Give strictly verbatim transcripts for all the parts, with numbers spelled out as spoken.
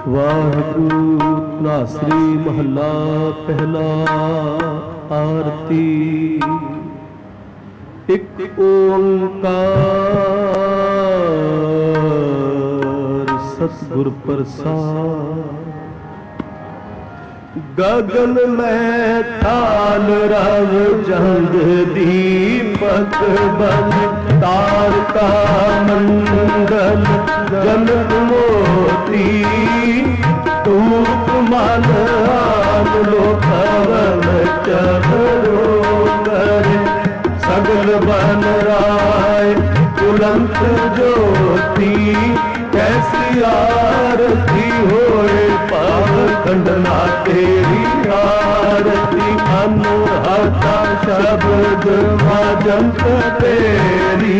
वाहिगुरु नासरी महला पहला आरती। एक ओंकार सतगुर प्रसाद। गगन में ताल रव जंग दीपक बन तारका मंडल जनक मोती धूप मन आन लो पवन चढ़ो करे सगल बन राय तुलंत ज्योति कैसी आरती होए पावन खंडना तेरी आरती अनहता शब्द भजंत तेरी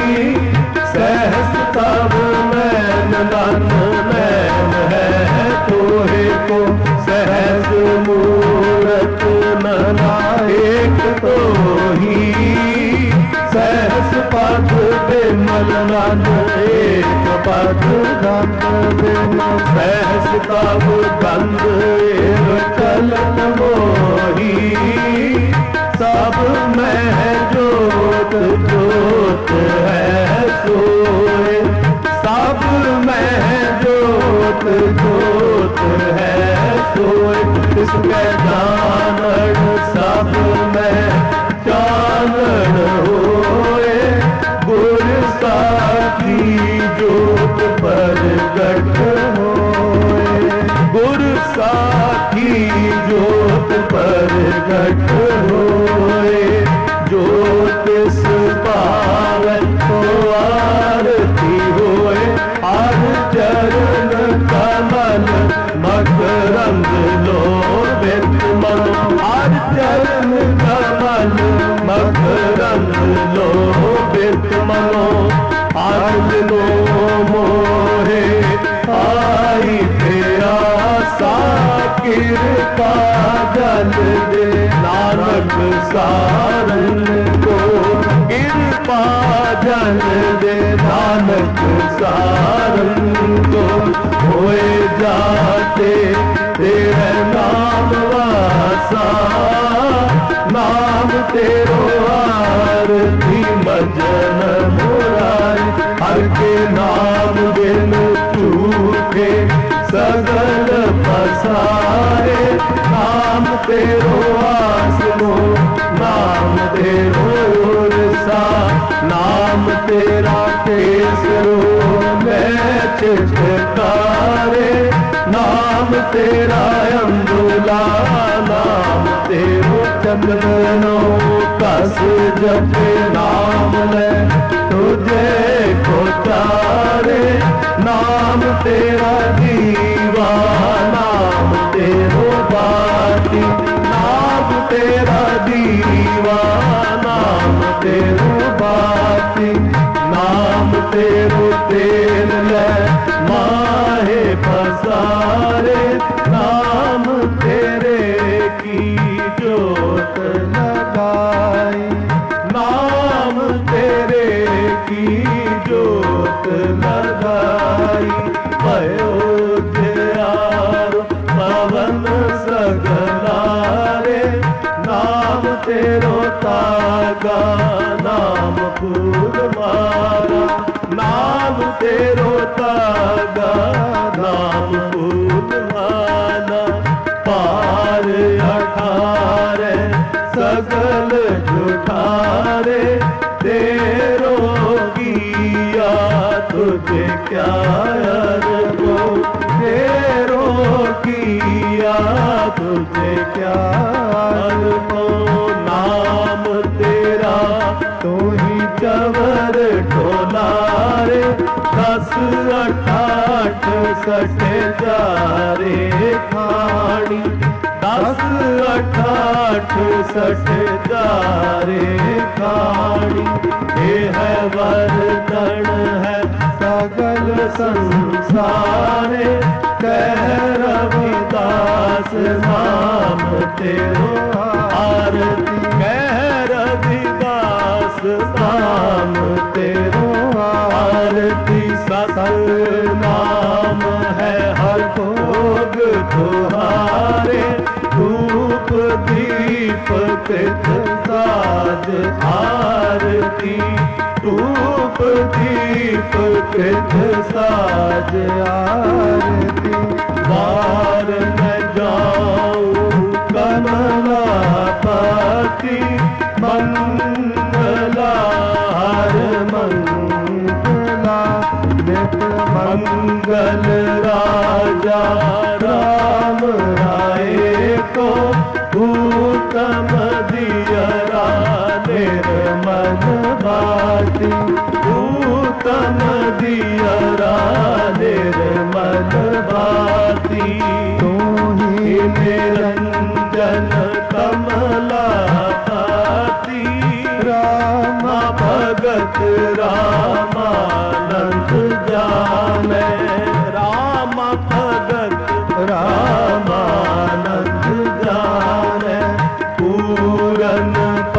सहस तब मैन मन मैन है तोहे को सहस मूरत नना एक तो ही सहस पद बिमल नन एक पद गंध बिमल सहस तब गंध चलन मोही सब में जोत जोत है सोए सब में जोत जोत है सोए इसके जानन सब में चानन होए गुर साखी जोत प्रगट होए गुर साखी जोत प्रगट होए ज्योतिष पावे तो आरती होए हर चरण कमल मकरंद लोभित मनो हर चरण कमल मकरंद लोभित मनो हर लो मोहे आई तेरा सा कृपा जल दे नानक सारन को कृपा जल दे नानक सारन को होए जाते तेरे नाम वासा नाम तेरो आरती मजन मुरारी हर के नाम बिन चूके सगल पसारे नाम तेरो आसनो नाम तेरो उर्सा नाम तेरा केसरो मैं चित्कारे नाम तेरा अंबुला नाम तेरो चंदनो कस जपे नाम ले तुझे को तारे नाम तेरा जीवा नाम तेरो बाती नाम तेरा जीवा नाम तेरो बाती नाम तेरो तेल ले माहे पसारे नाम तेरे की जोत लगाई नाम तेरे की जोत लगाई भयो जयारो पवन सगलारे नाम तेरो तागा नाम फूल मारा नाम तेरो तागा नाम फूल माला पार अठारे सगल जुठारे तेरो किया तुझे क्या अरबो तेरो किया तुझे क्या अरबो नाम तेरा तू ही चवर ढोलारे दस अठाठ सठ जारे खानी दस अठाठ सठ जारे खानी ये है वरदान है सगल संसारे कह रविदास नाम तेरो आरती कह रविदास नाम तेरो आरती सत नाम है हर को जोग तुहारे धूप दीपक साज आरती धूप दीपक साज आरती बार न जाऊं कमलापति मंगला हर मंगला नित मंगल राजा राम राय को भूतम दियरा निर्मल भाति भूतम दियरा निर्मल भाति तू ही निरंजन कमलापति राम भगत रामानंद जाने राम भगत रामानंद जाने पूरन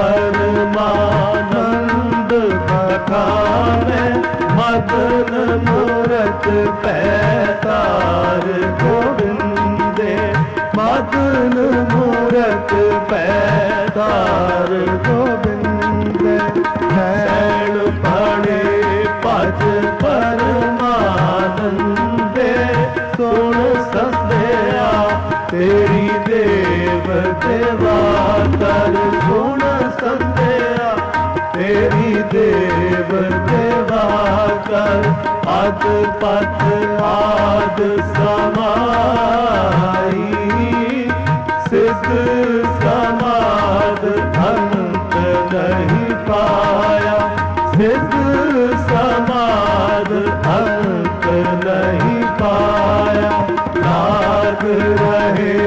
परमानंद बखाने मदन मूरत पैतार गोविंदे मदन मूरत पैतार गोविंदे सैण पड़े पद परमानंदे सुन सदया तेरी देव देवा कर सुन सदया तेरी देव देवा कर अद पथ आद समाई सिद्ध समाद अंत नहीं पाया सिद्ध समाद अंत नहीं पाया लाग रहे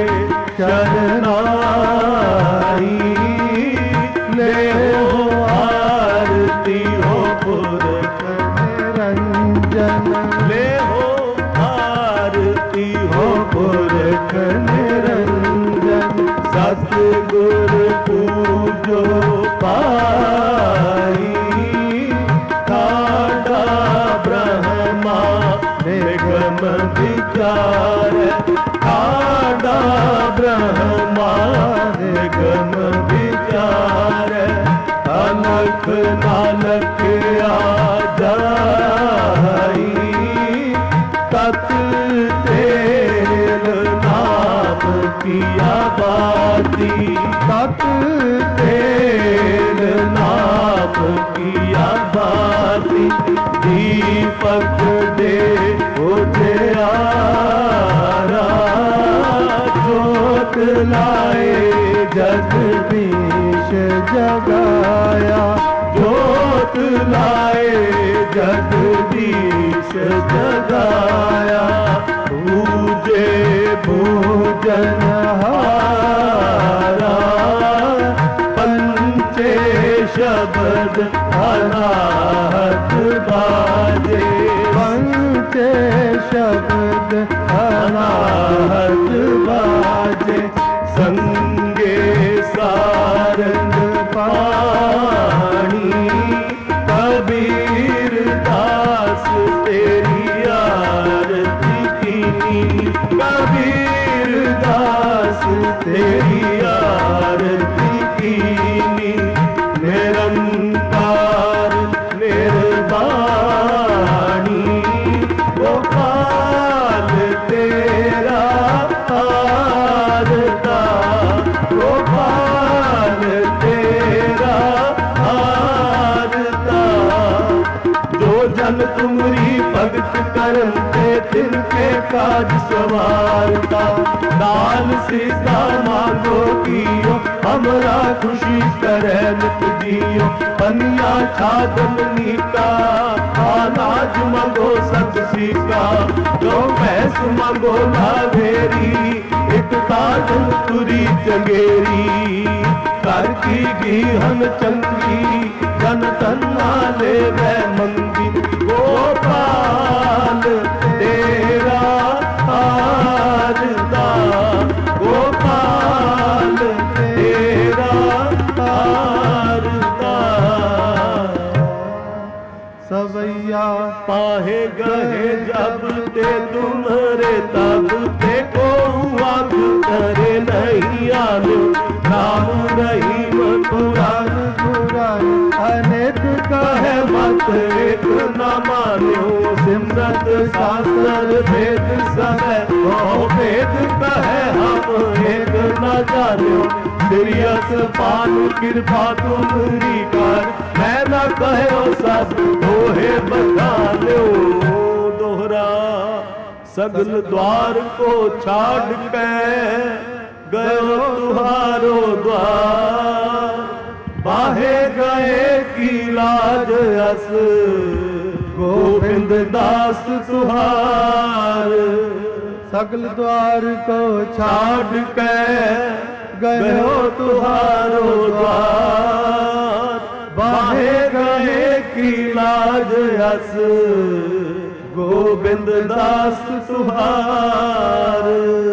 शरणाई ले हो आरती हो पुरख निरंजन ले हो आरती हो पुरख निरंजन सतगुर पूजो पाई ठाडा ब्रह्मा निगम विचार ठाडा ब्रह्मा निगम विचार अलख नालक आ जाई तत तेल नाम किया बाती तत तेल नाम किया बाती दीपक दे उजियारा जोत लाए जगदीश जगाया जोत लाए जगदीश जगाया पूजे भोजन हारा पंचे शब्द अनाहत बाजे पंचे शब्द अनाहत बाजे संगे सारंग पाणी कबीर दास तेरी आरती कीनी कबीर दास तेरी आरती कीनी निरंकार निर्वाणी गोपाल तेरा आरता गोपाल तेरा आरता जो जन तुमरी भगत करते तिनके काज सवारता दान सीता मांगो कियो हमरा खुशी करे नित जियो पनिया छादन नीका अनाज मंगो सत सीका जो पैस मंगो लाभेरी एक ताजन तुरी चंगेरी कर की गीहन चंगी जन तन्ना ले वै मंगी गोपाल तेरा आरता गोपाल तेरा आरता सवैया बाहे गए जब ते तुम्हारे तब ते को आग करे नहीं आलो राम रहीम पुराण पुराण अनेक कहे मत एक न मान्यो सिमरत शास्त्र भेद सब ओ भेद कहे हम एक न जान्यो सिरियस पान कृपा तुम्हारी कर मैं न कहो सब दोहे बखान्यो दोहरा सगल द्वार को छाड़ के गयो तुहारो द्वार बाहे गए की लाज अस गोविंद दास तुहार सगल द्वार को छाड़ के गयो तुहारो द्वार बाहे गए की लाज अस गोविंद दास तुहार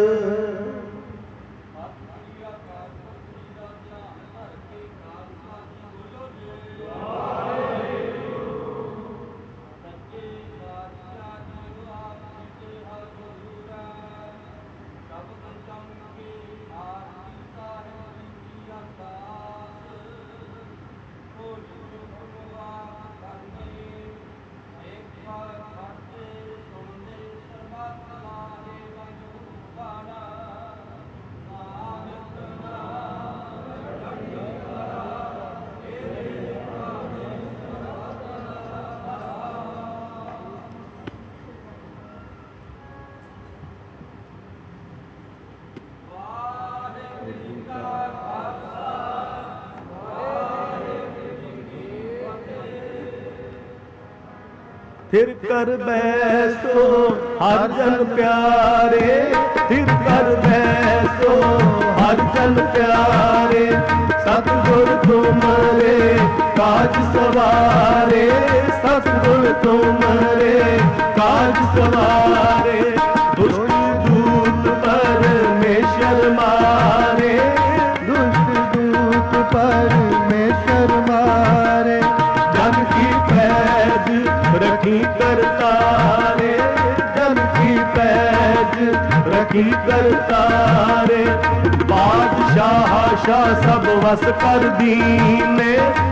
फिर कर बैसो हर जन प्यारे फिर कर बैसो हर जन प्यारे सतगुर तुम्हारे काज सवारे सतगुर तुम्हारे काज सवारे दुष्ट दूत परमेश्वर मारे दुष्ट दूत परमेश्वर मारे जन की पैज रखी करतारे जन की पैज रखी करतारे बादशाह शाह सब वस कर दीने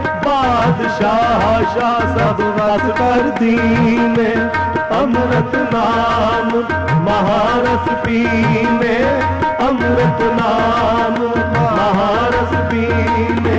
बादशाह शाह सब वस कर दीने अमृत नाम महारस पीने अमृत नाम महारस पीने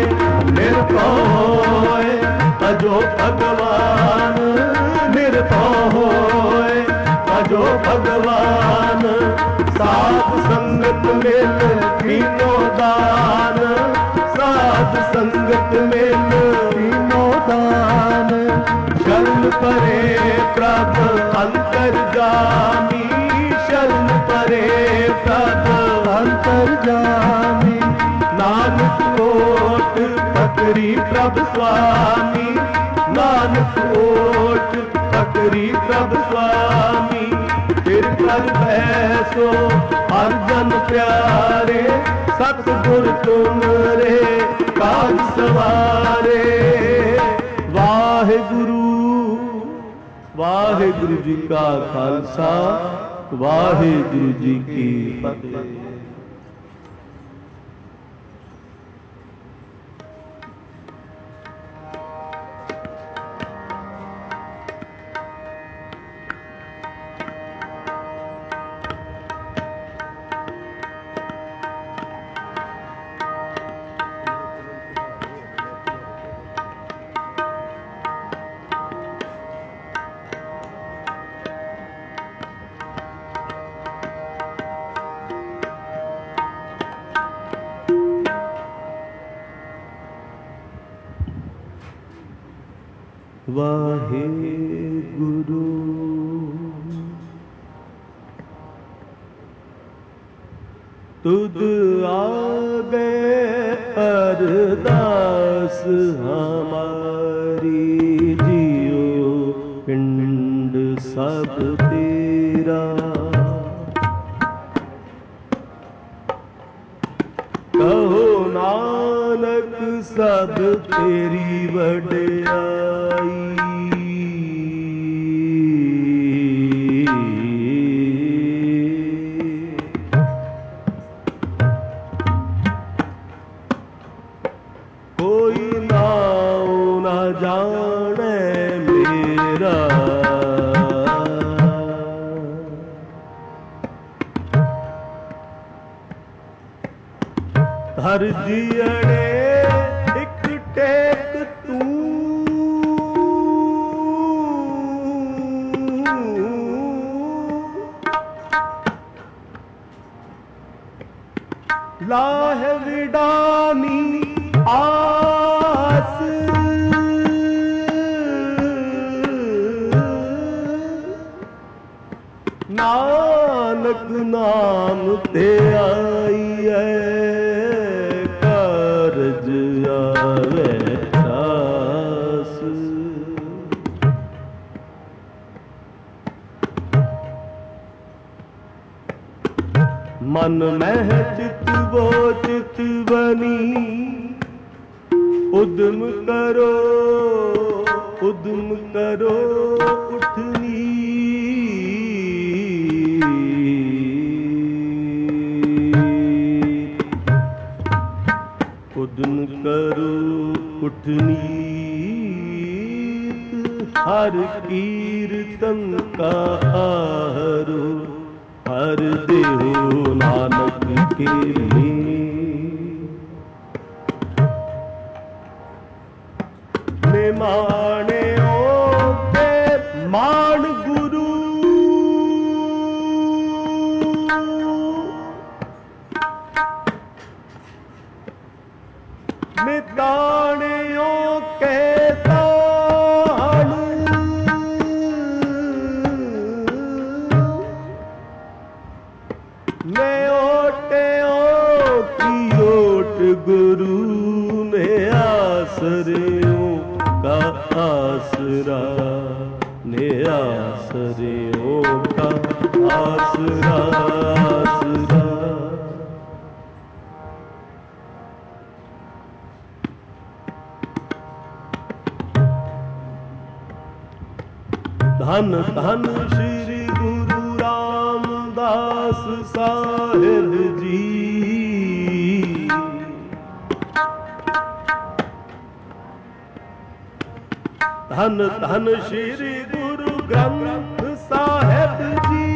निर्भय अजो भगवान निर्भय होए अजो भगवान साध संगत मिल तीनों दान साध संगत मिल तीनों दान शरण परे प्रभ अंतर जामी शरण परे प्रभ अंतर जामी नानक कोट पकड़ी प्रभ स्वामी नानक कोट पकड़ी प्रभ स्वामी फिर कर बैसो हर जन प्यारे सतगुर तुमरे काज सवारे वाहिगुरु वाहिगुरु जी का खालसा वाहिगुरु जी की फतेह। वाहेगुरु तुद आगे अरदास हमारी जियो पिंड सब तेरा कहो नानक सब तेरी वड्याई जियणे एक टेक तू लाह विडानी आस नानक नाम ते आई है कारज आवे दास मन मह चित वो चित बनी उद्यम करो उद्यम करो उठनी उद्यम करो उठनी हर कीर्तन का आहारो हर देहो नानक के लिए में माने ओ के मान गुरु में ताने ओ के तान मैं ओटे ओ की ओट गुरु ने आसरियों का आसरा ने आसरियों का आसरा आसरा धन धन श्री गुरु रामदास साहिब जी धन धन श्री गुरु ग्रंथ साहिब जी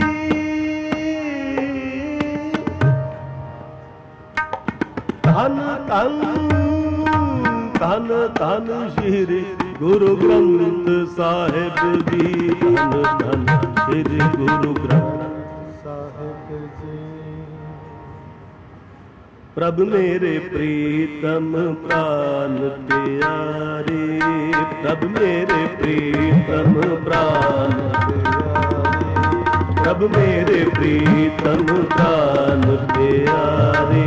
धन धन धन धन श्री गुरु ग्रंथ साहिब जी धन धन श्री गुरु ग्रंथ साहिब जी प्रभु मेरे प्रीतम प्राण प्यारे प्रभु मेरे प्रीतम प्राण प्यारे प्रभु मेरे प्रीतम प्राण प्यारे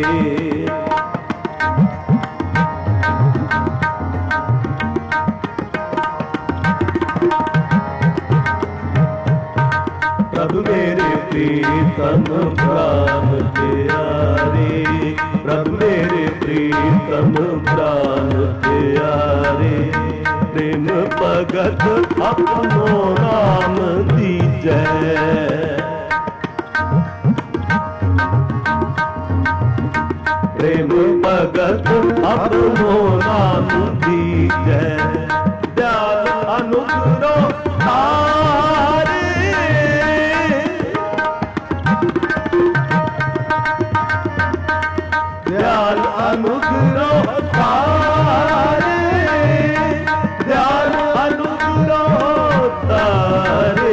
प्रभु मेरे प्रीतम प्राण प्यारे प्रभु मेरे प्रीतम प्राण प्यारे प्रेम भगत अपनो नाम दीजै प्रेम भगत अपनो नाम दीजै दयाल अनुग्रह तारे दयाल अनुग्रह तारे दयाल अनुग्रह तारे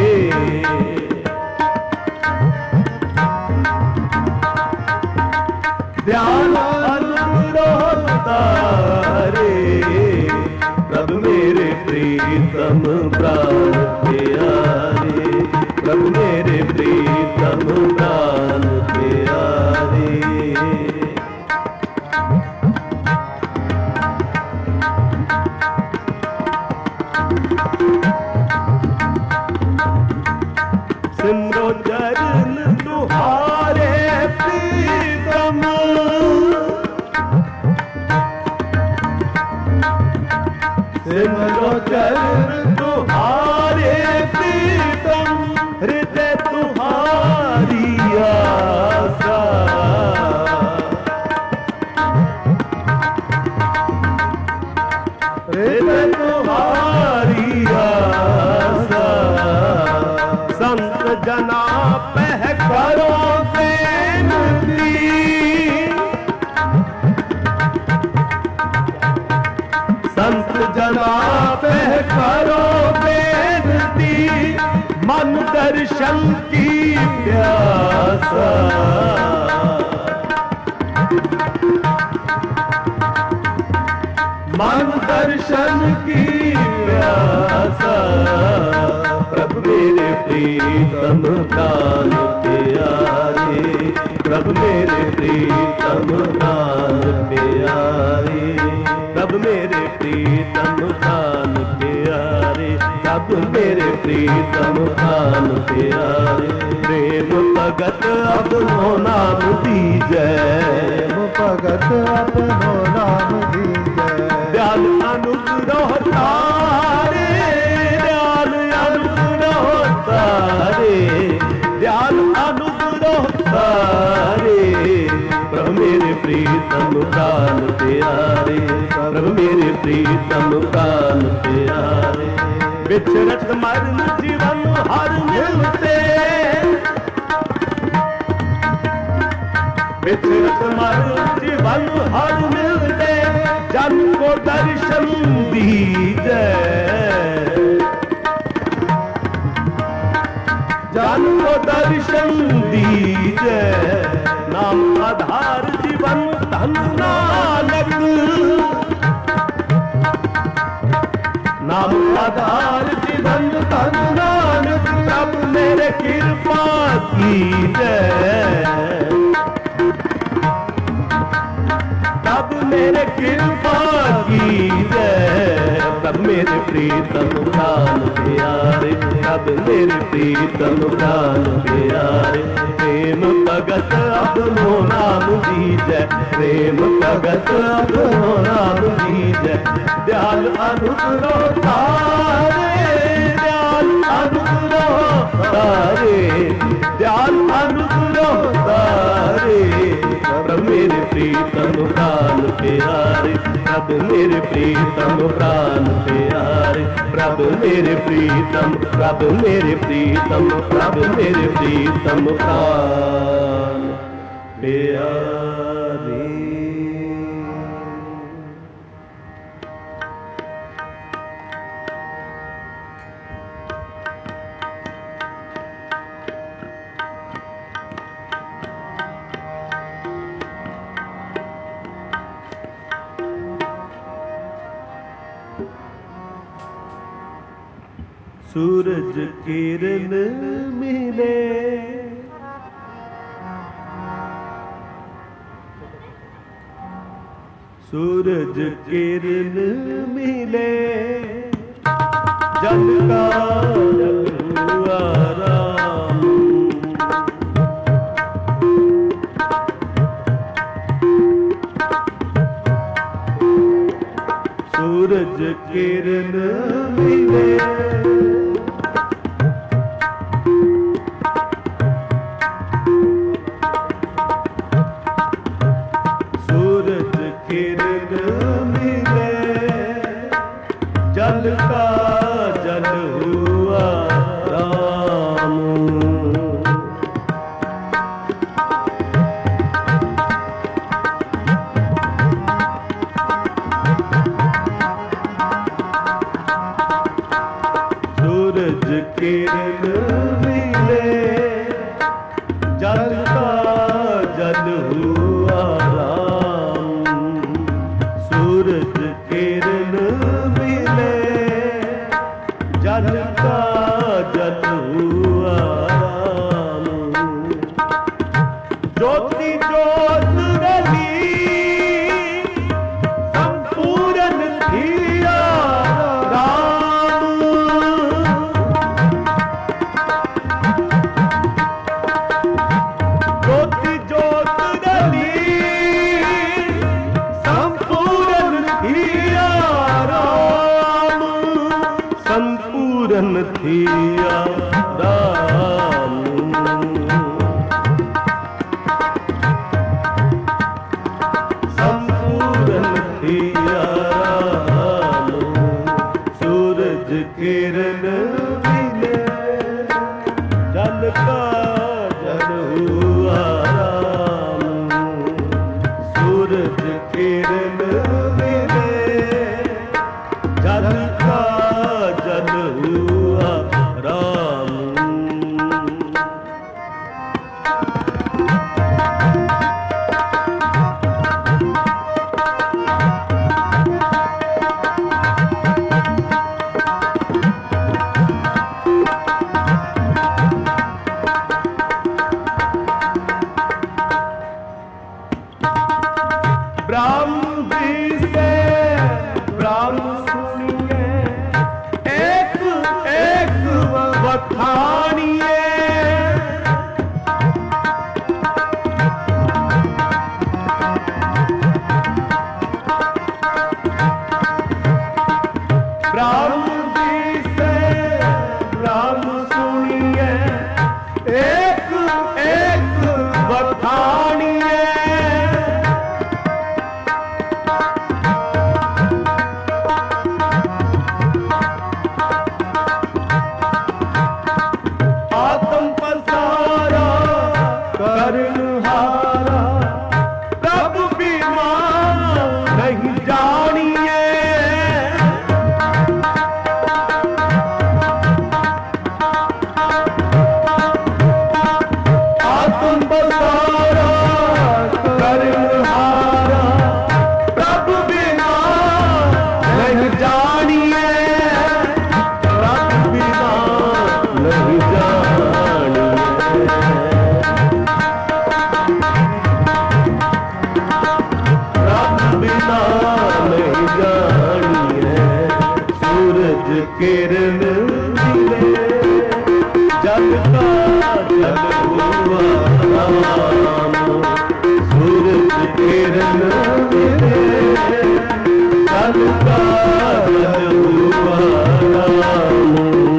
दयाल अनुग्रह तारे प्रभु मेरे प्रीतम प्राण प्यारे प्रभु मेरे प्रीतम प्राण प्यारे सिमरो चरण तुहारे प्रीतम सिमरो चरण तुहारे प्रीतम हृदय तुहारी आशा हृदय तुहारी आशा संत जना पह करो बेनती करो बेनती मन दर्शन की प्यासा मन दर्शन की प्यासा प्रभु मेरे प्रीतम प्राण प्यारे प्रभु मेरे प्रीतम प्राण प्यारे प्रभु मेरे प्रीतम प्राण प्यारे प्रभु मेरे प्रीतम प्राण प्यारे प्रेम भगत अपनो नाम दीजै भगत अपनो नाम दीजै दयाल अनुग्रह तारे दयाल अनुग्रह तारे दयाल अनुग्रह तारे प्रभु मेरे प्रीतम प्राण प्यारे प्रभु मेरे प्रीतम प्राण प्यारे विचरत मरण जीवन हर मिलते विचरत मरण जीवन हर मिलते जन को दर्शन दीजै जन को दर्शन दीजै नाम आधार जीवन धन नानक नाम आधार जीवन धन नानक प्रभु मेरे कृपा कीजै प्रभु मेरे कृपा कीजै प्रभु मेरे प्रीतम प्राण प्यारे प्रभु मेरे प्रीतम प्राण प्यारे प्रेम भगत अपनो नाम दीजै प्रेम भगत अपनो नाम दीजै दयाल अनुग्रह तारे दयाल अनुग्रह तारे दयाल अनुग्रह तारे प्रभु मेरे प्रीतम प्राण प्यारे प्रभु मेरे प्रीतम प्राण प्यारे प्रभु मेरे प्रीतम प्रभु मेरे प्रीतम प्रभु मेरे प्रीतम प्राण प्यारे सूरज किरण मिले सूरज किरण मिले जल का आराम सूरज किरण मिले जल का जल हुआ राम सूरज किरण मिले जल का जल हुआ राम सूरज किरण जल का जल हुआ राम ज्योति ज्योत रली संपूर्ण थिया राम ज्योति ज्योत रली संपूर्ण थिया राम संपूर्ण थिया राम संपूर्ण थिया राम सूरज किरण मिले जल का जल हुआ राम सूरज किरण मिले जल का जल का जल हुआ राम, सूरज किरण मिले, जल का जल हुआ राम।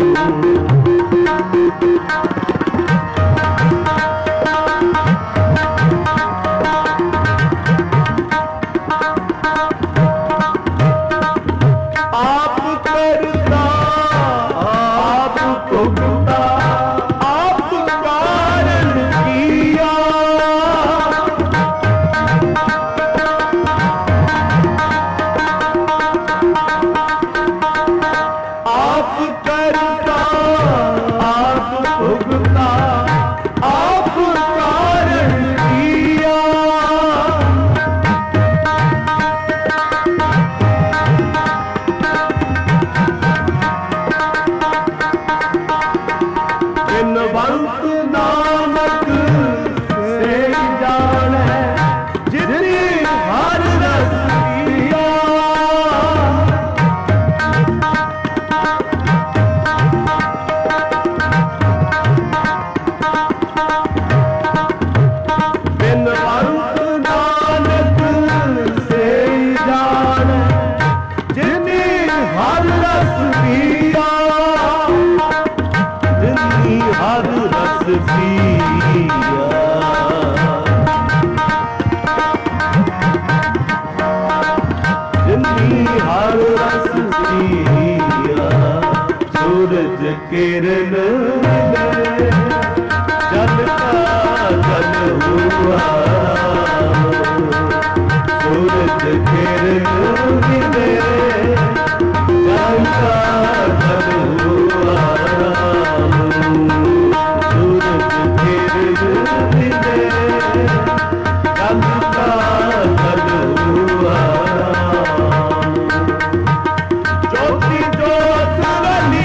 सूरज किरण मिले, जल का जल हुआ राम, सूरज किरण मिले, जल का जल हुआ राम, सूरज किरण मिले, जल का जल हुआ राम। ज्योति ज्योत वाली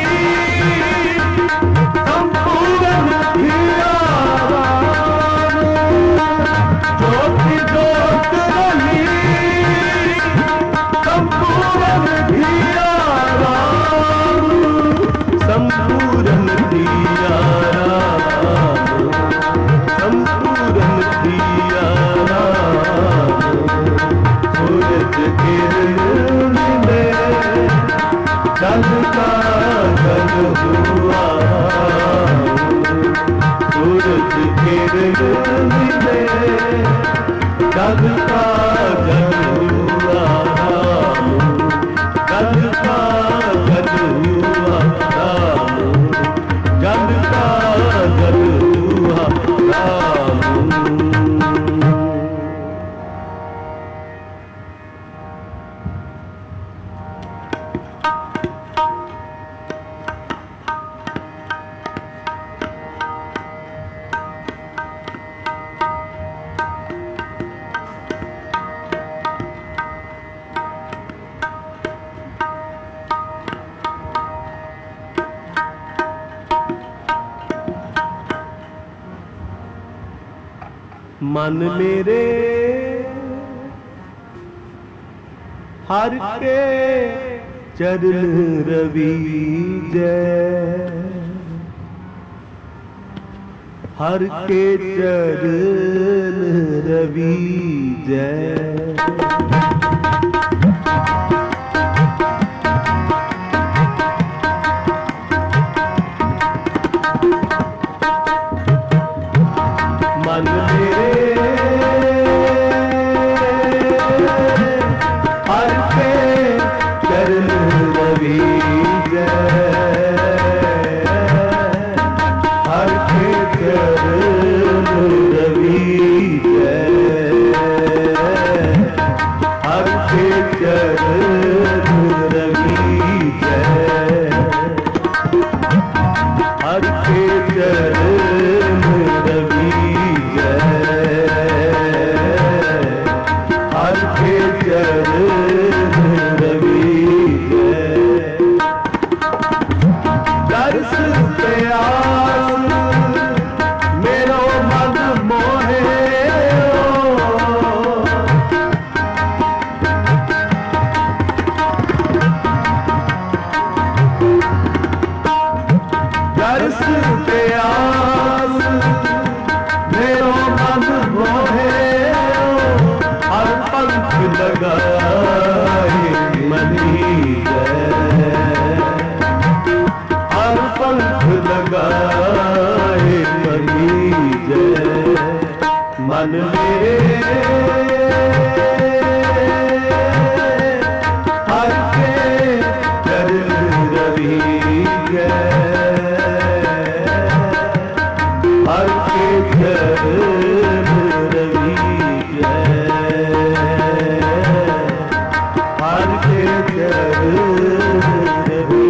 संपूर्ण धिया राम, ज्योति ज्योत वाली संपूर्ण धिया राम, संपूर्ण धिया राम, संपूर्ण धिया राम। सूरज किरण मिले, जल का जल हुआ राम, सूरज किरण मिले, जल का जल हुआ राम, जल का जल हुआ राम, जल का जल हुआ राम। मन मेरे हर के चरण रवीजय, हर के चरण रवीजय। मन मेरे हर के चरण रवीजय, हर के चरण रवीजय, हर के चरण रवीजय, हर के चरण रवीजय, हर के चरण रवीजय। दर्श प्यास मेरो मन मोहे, दर्श प्यास गाए कही जय मन मेरे हर के चरण रवि जय हर के चरण रवि जय हर के चरण रवि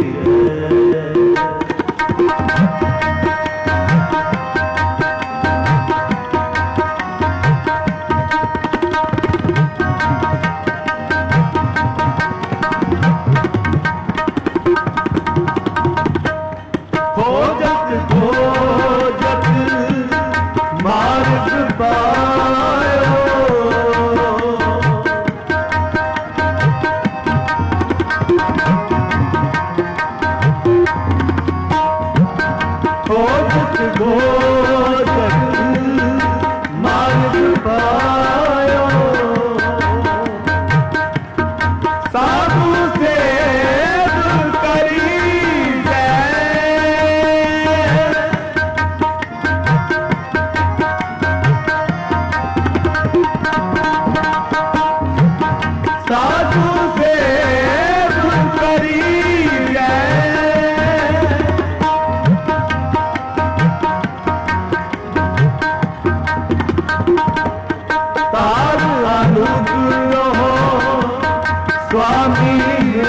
खोजत खोजत मार्ग पायो खोजत खोजत मार्ग पायो साधु सेव करी साधु सेव करी तार अनुग्रह स्वामी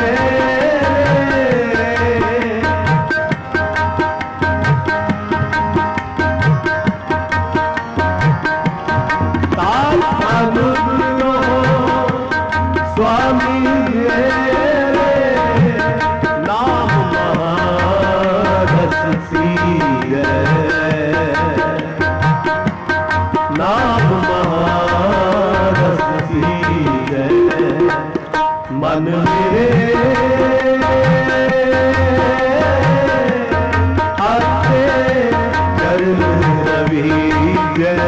तार अनुग्रह स्वामी नाम महारस सीय नाम महारस सीय मन मेरे आते चरण रवि जय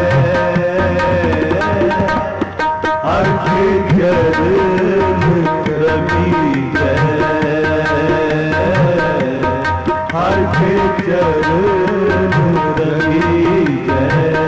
हर के चरण रवि जय हर के चरण रवि जय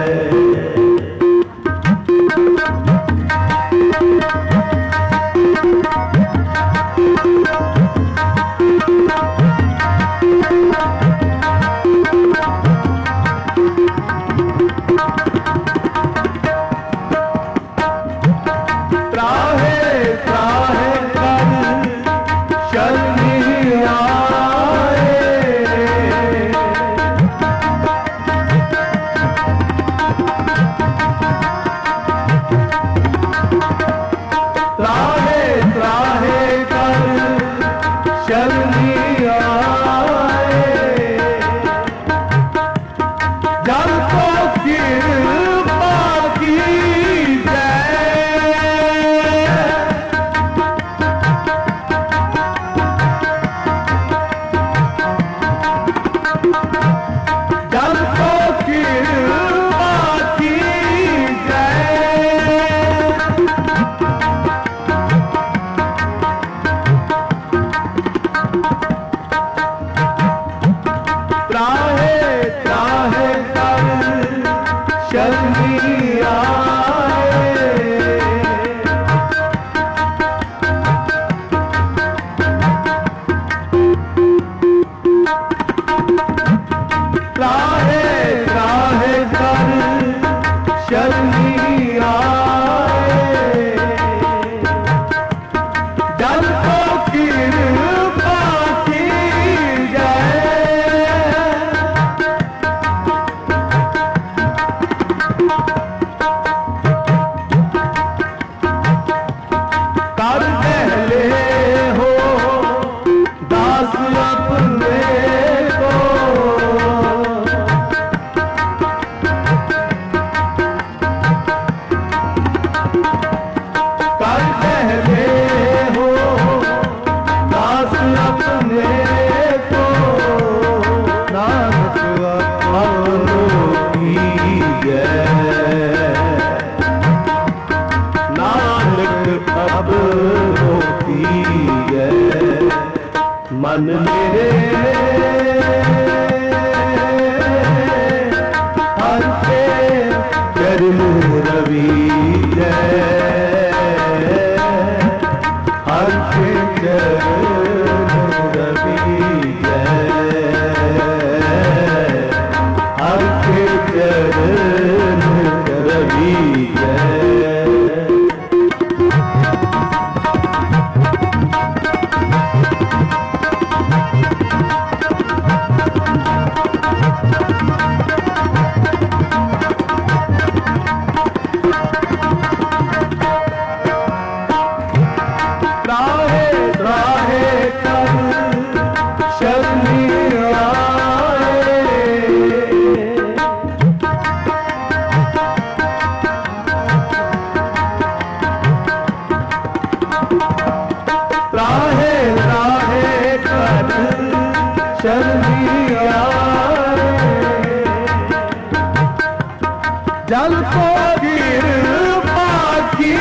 जल को कृपा की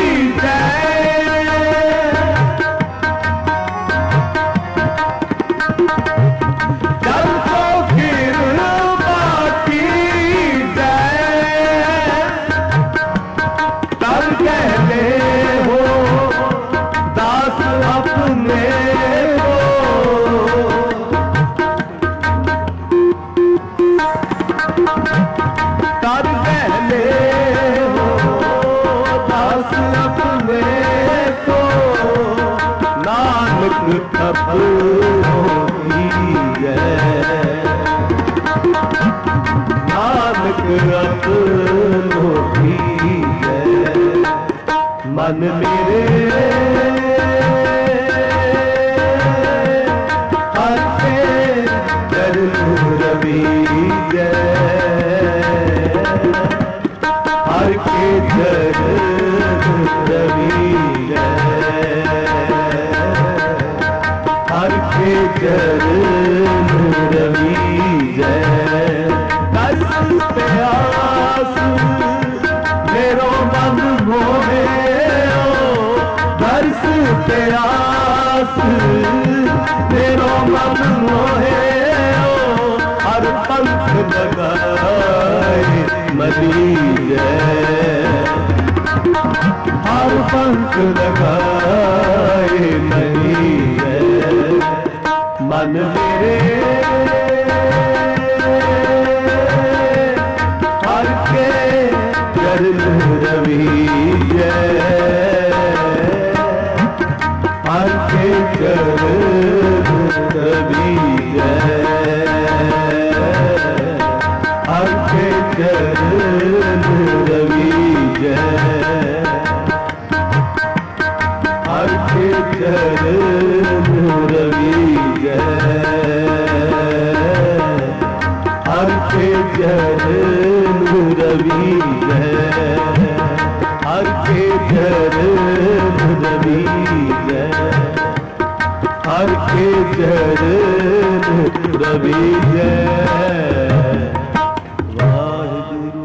मन मेरे हरे चरण रवि हर के चरण रवि हर के चरण रवि दर्श प्यास मेरो मन मोहे दर्श प्यास मेरो मन मोहे हर पंख लगाए मली हर पंख लगाए मली मन मेरे हर के चरण रवि हर के चरण रवि हर के चरण रवि हर के चरण रवि हर के चरण रवि हर के चरण रवि हर के चरण रवि वाहिगुरु।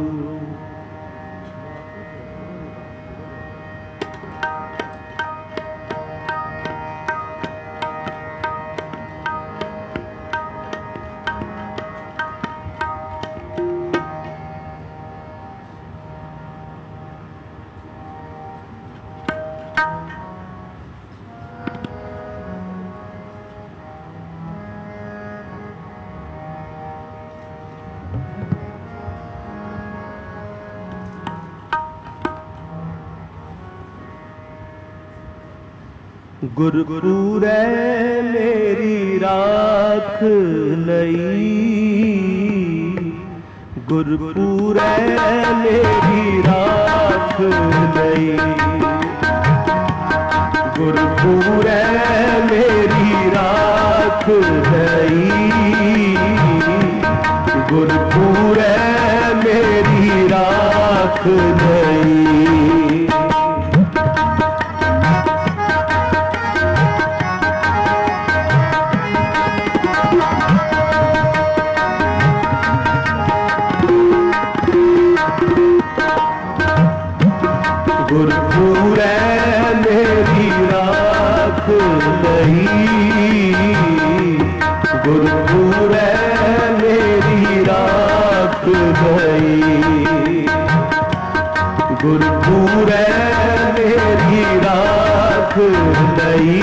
गुरपुरै मेरी राख लई गुरपुरै मेरी राख लई गुरपुरै मेरी राख लई गुरपुरै मेरी राख लई गुरपुरै मेरी राख लई गुरपुरै मेरी राख लई गुरपुरै मेरी राख लई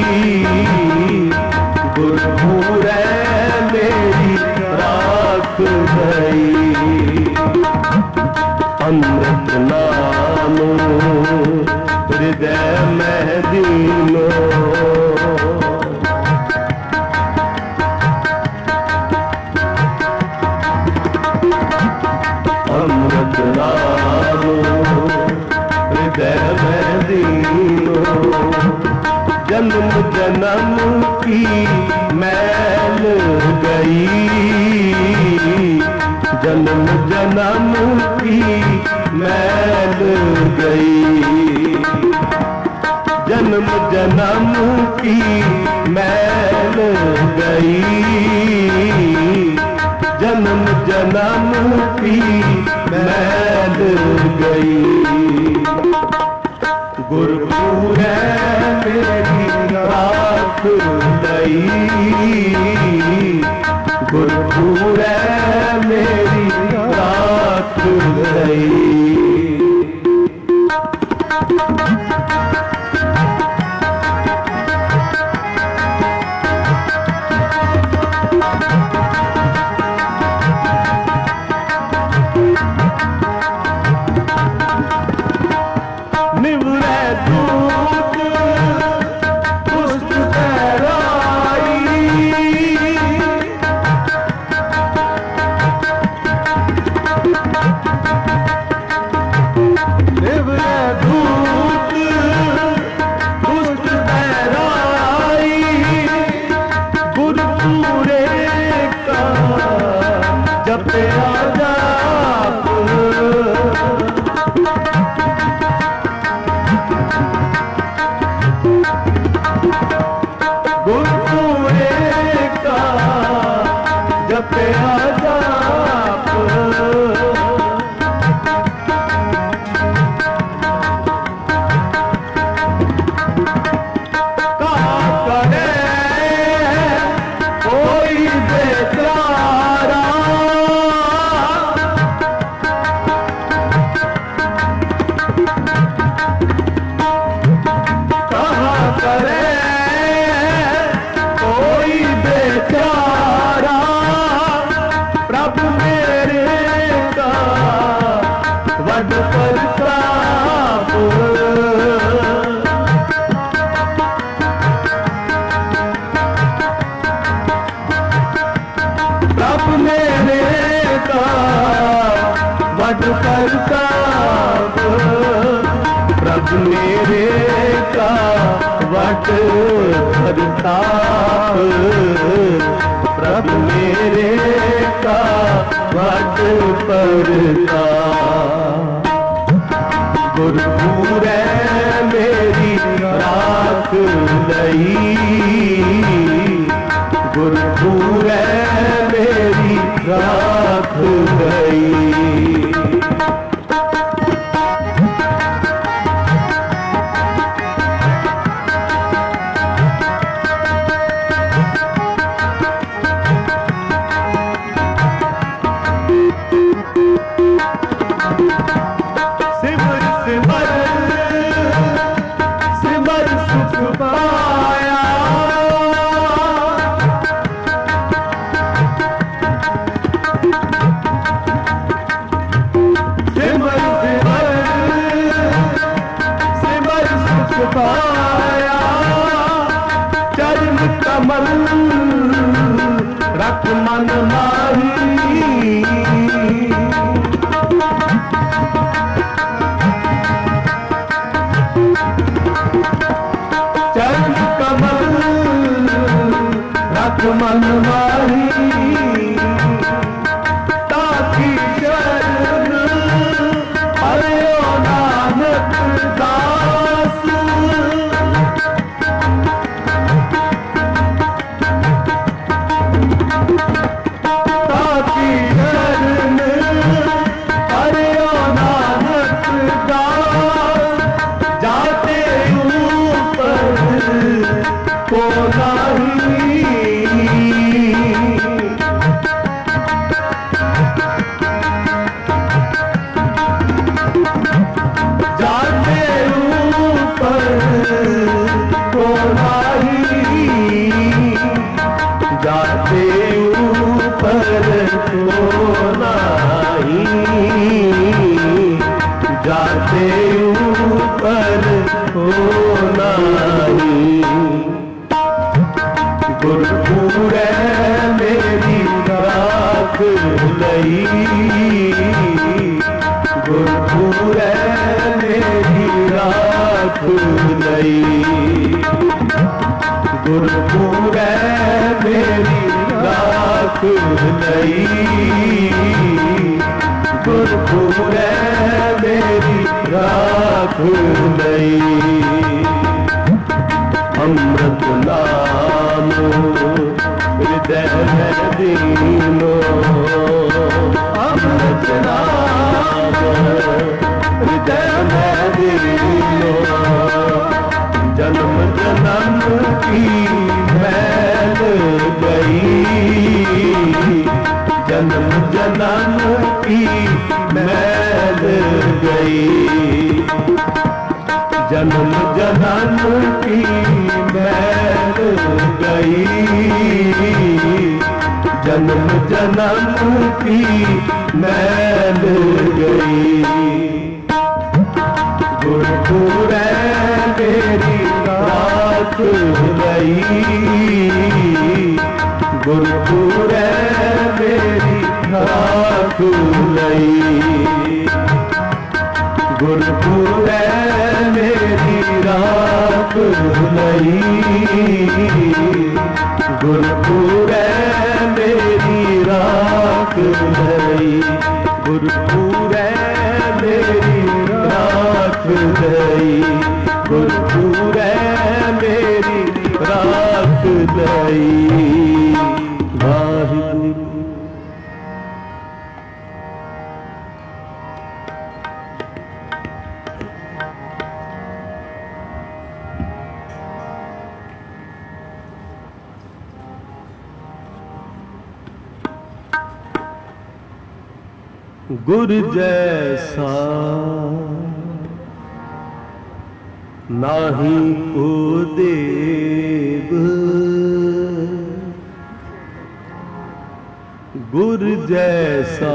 गुरपुरै मेरी राख लई अमृत नाम हृदय में दीनो अमृत नाम हृदय में दीनो जन्म जन्म की मैल गई जन्म जन्म की मैल गई जन्म जन्म की मैल गई जन्म जन्म की मैल गई। गुरपूरे मेरी राख लई, गुरपूरे मेरी राख लई। प्रभु मेरे का वट परताप, प्रभु मेरे का वट परताप। गुरपूरे मेरी राख लई, गुरपूरे मेरी राख लई। चरण कमल रख मन माही, चरण कमल रख मन माही। ताकि शरण हरियो नानक दास, ताकि शरण हरियो नानक दास। जाते ऊपर को नहीं, जाते ऊपर को नहीं, जाते ऊपर को नहीं, जाते ऊपर को नहीं। गुरपूरे मेरी राख लई, गुरपूरे मेरी राख लई, गुरपूरे मेरी राख लई, गुरपूरे मेरी राख लई। अमृत नाम हृदय में दीनो, अमृत नाम की मैल गई, जन्म जन्म की मैल गई, जन्म जन्म की मैल गई, जन्म जन्म की मैल गई। गुरपुर मेरी राख गई, गुरपुर मेरी राख गई, गुरपुर मेरी राख गई, गुरपुर मेरी राख गई, गुरपुर मेरी राख गई, गुरपुर मेरी राख गई। वाहिगुरु। गुर जैसा नाही को देव, गुर जैसा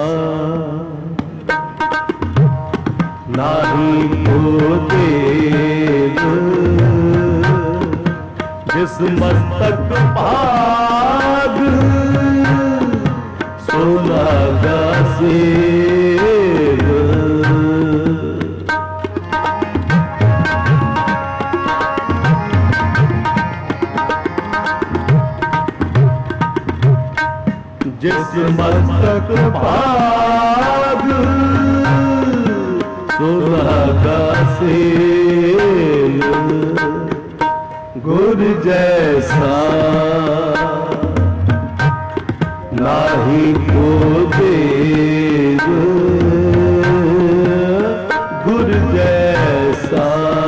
नाही को देव, जिस मस्तक भाग सोलागा सेव, जिस मस्तक भाग सोलागा सेव, गुर जैसा नाही को देव, गुर जैसा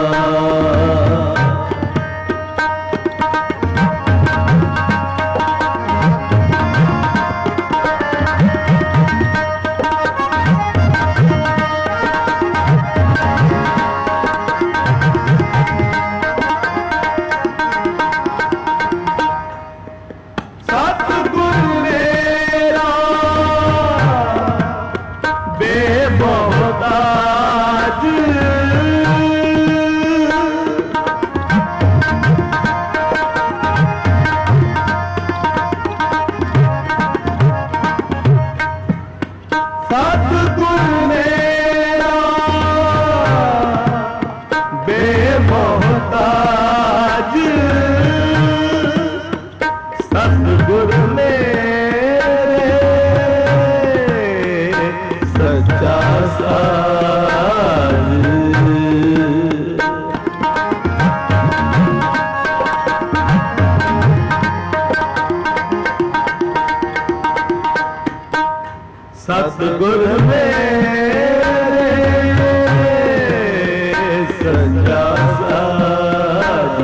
सतगुर मेरे सच्चा साध,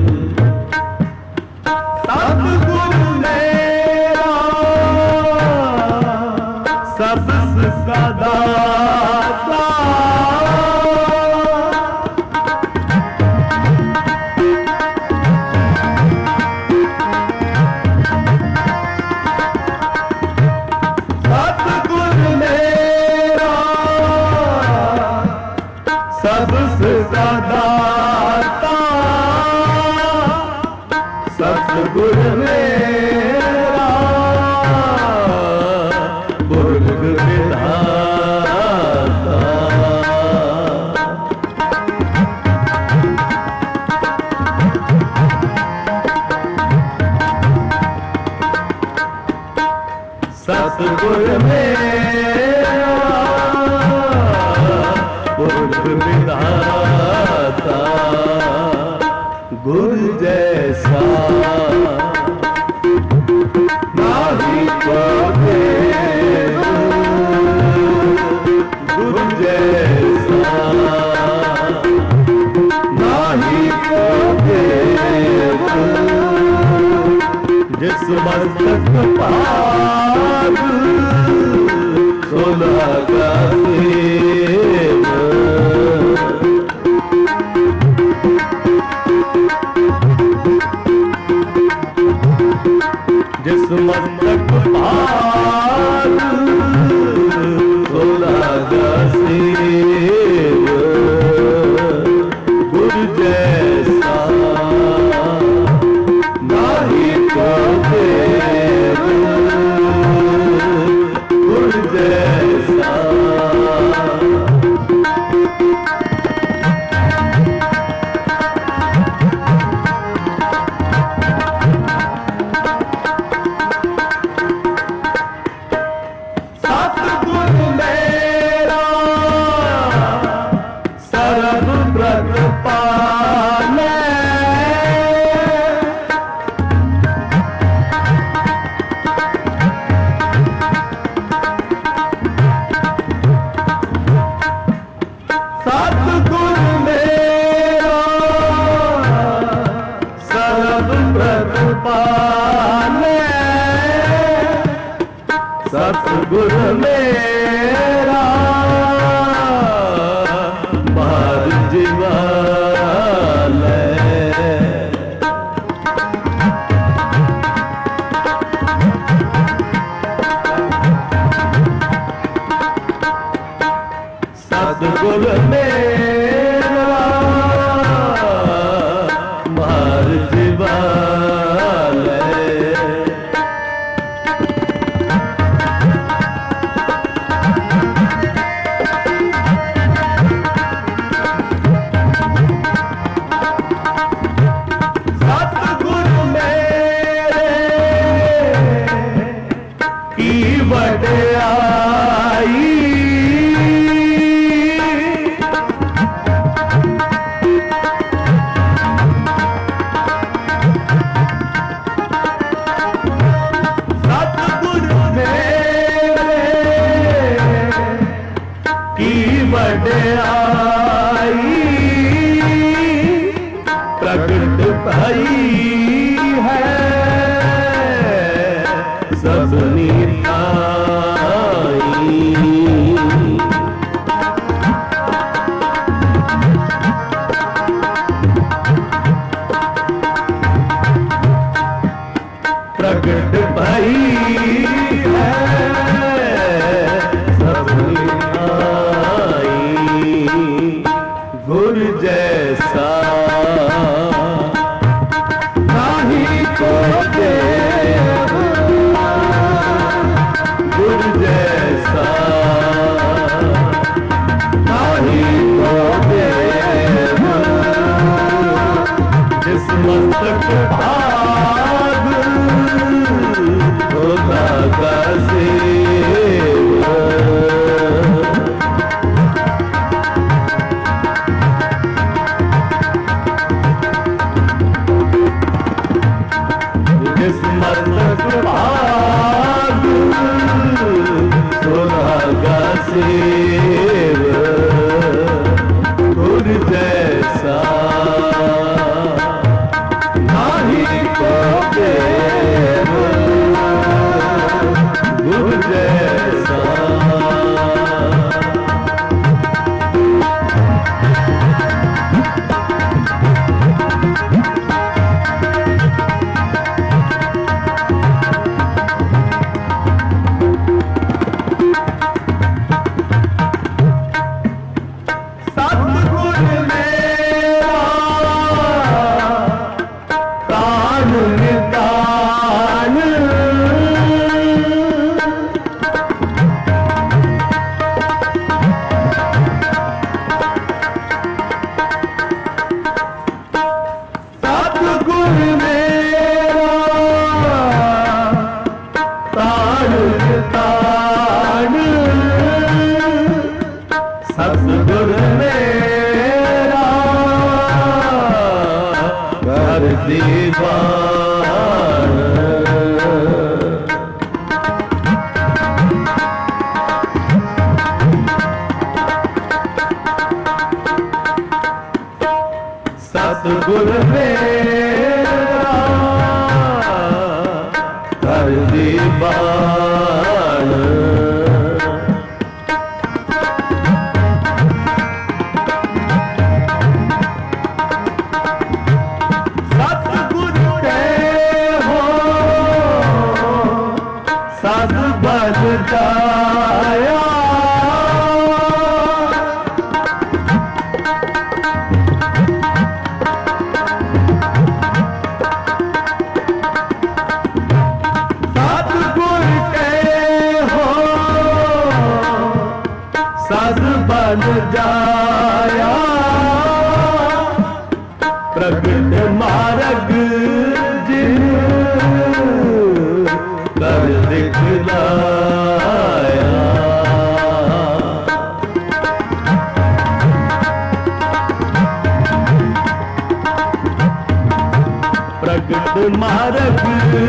सतगुर मेरा सब का दाता, सबसे दाता, सतगुर मेरा पुरख विधाता, सतगुर मेरा पुरख विधाता, गुर जैसा नाही को देव, गुर जैसा नाही को देव, सतगुर मेरा बार जीवाले सतगुर मेरा बार जीवाले वड्याई सतगुर मेरे की वड्याई प्रकट भई है सबनी प्रकट भई है सबनी आई गुरु जैसा नहीं को देव गुरु जैसा नहीं को देव जिस मस्तक भाग होगा कैसे जिस मस्तक भाग होगा सेव गुरु जैसा नहीं को देव गुरु जैसा सतगुर मेरा प्राण निदान सतगुर मेरा प्राण निदान सतगुर मेरा कर दीवान सतगुर मेरा कर दीवान सद बन जाया सतगुर के हो सद बन जाया प्रकट मार्ग जिन कर दिखलाया प्रकट मार्ग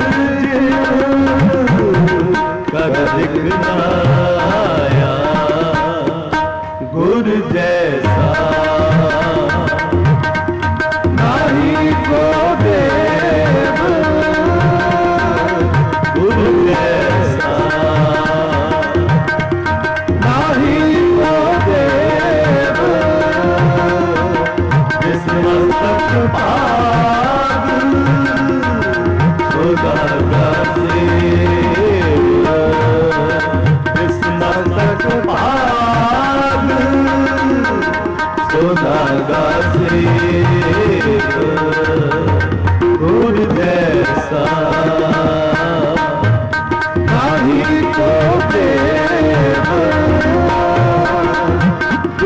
कर दिखलाया गुरु जैसा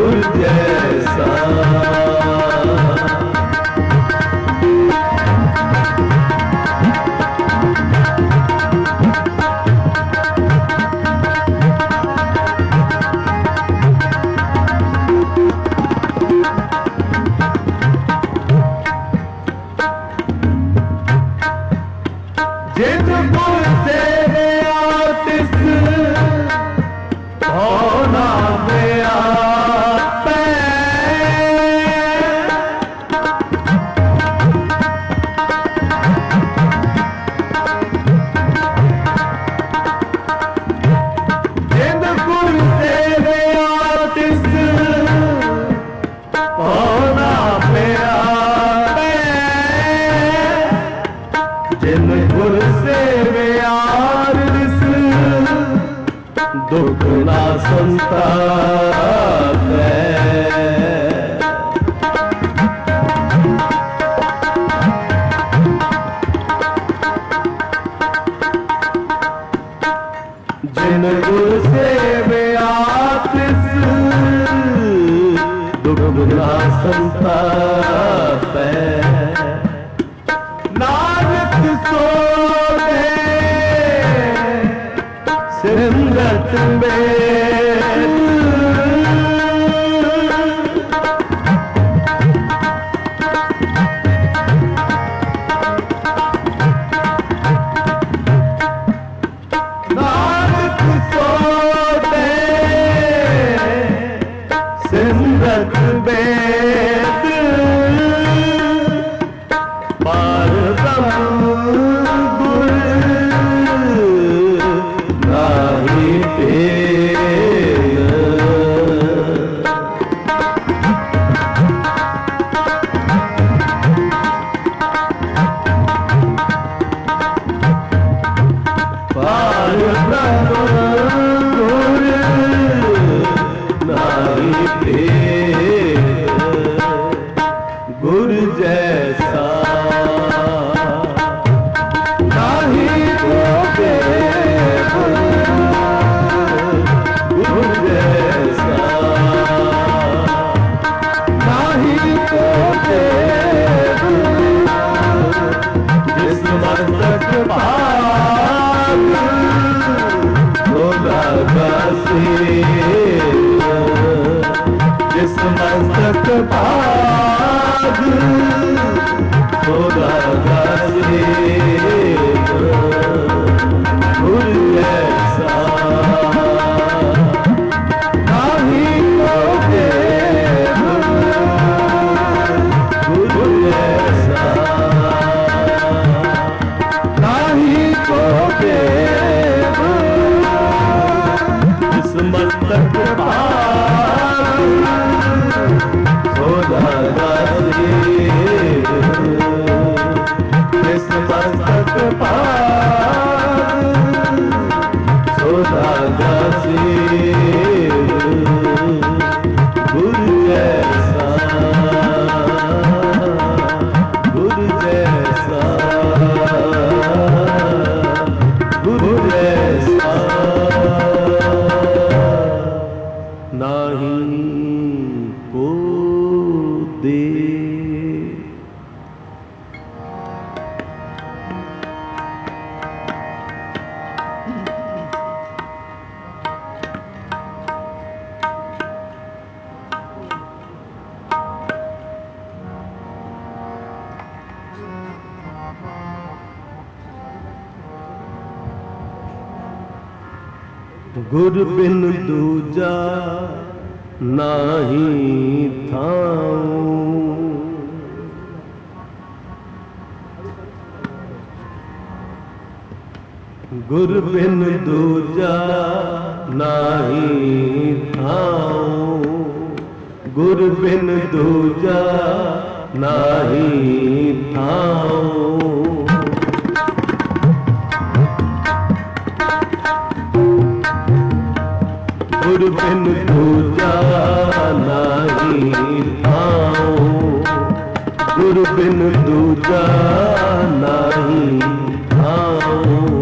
गुरु जैसा। जिन गुर सेवया तिस होना में आपै। जिन गुर सेवया तिस होना में आपै। जिन गुर सेवया तिस दुख ना संतापै। जिन गुर सेवया तिस दुख ना संतापै। नानक सो दे सिमरत में। नानक सो दे सिमरत वेद। परब्रह्म गुर नाहि भेद। परब्रह्म गुर नाहि भेद। गुरु जैसा नाहि कोई। गुरु जैसा नाहि कोई। जिस मस्तक भाग होगा सेव। जिस मस्तक भाग होगा सेव। गुरु जैसा नाहि कोई। गुरु जैसा नाहि कोई। जिस मस्तक भाग होगा सेव। जिस मस्तक भाग होगा सेव। गुरु जैसा गुरु जैसा गुरु जैसा नाही को दे। गुर बिन दूजा नाही थाऊं। गुर बिन दूजा नाही थाऊं। गुर बिन दूजा नाही थाऊं। गुर बिन दूजा नाही थाऊं। गुर बिन दूजा नाही थाऊं।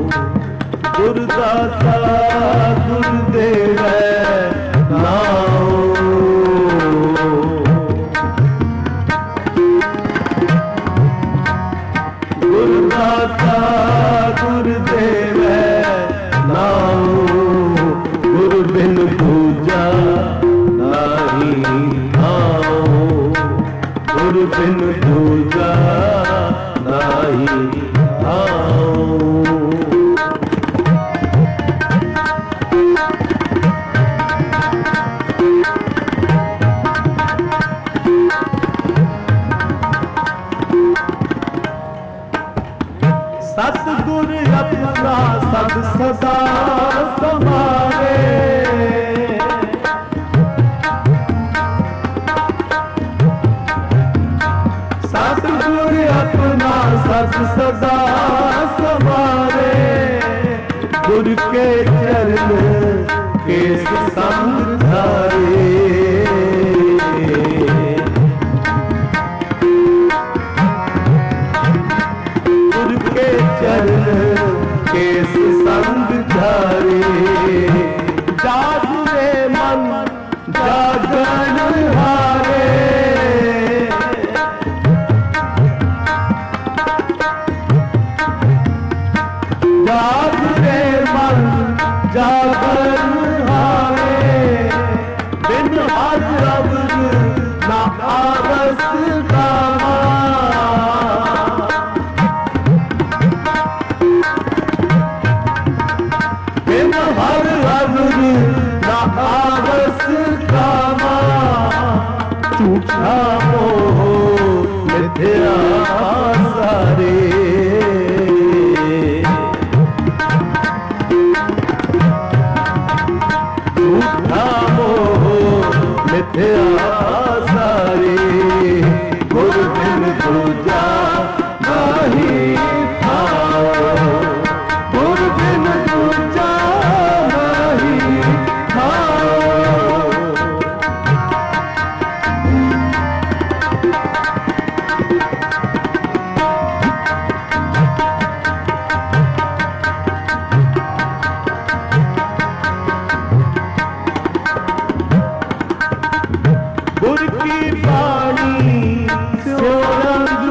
गुरदाता गुर देवै नाऊं। केस संग धारे। गुर के चरण केस संग धारे। जागु रे मन जागन हारे। जागु रे मन जागन हारे। बिन हर रब्द ना आरस कामा। बिन हर रब्द ना आरस कामा। झूठा मोह मिथ्या सारे। झूठा मोह मिथ्या सारे। गुर बिन दूजा नहीं भाव। गुर बिन दूजा नहीं भाव। गुर की बाणी स्यो रंग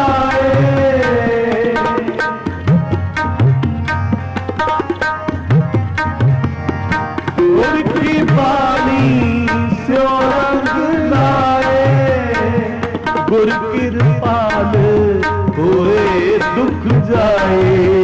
लाए। गुर की बाणी स्यो रंग लाए। गुर कृपाल होए दुख जाए।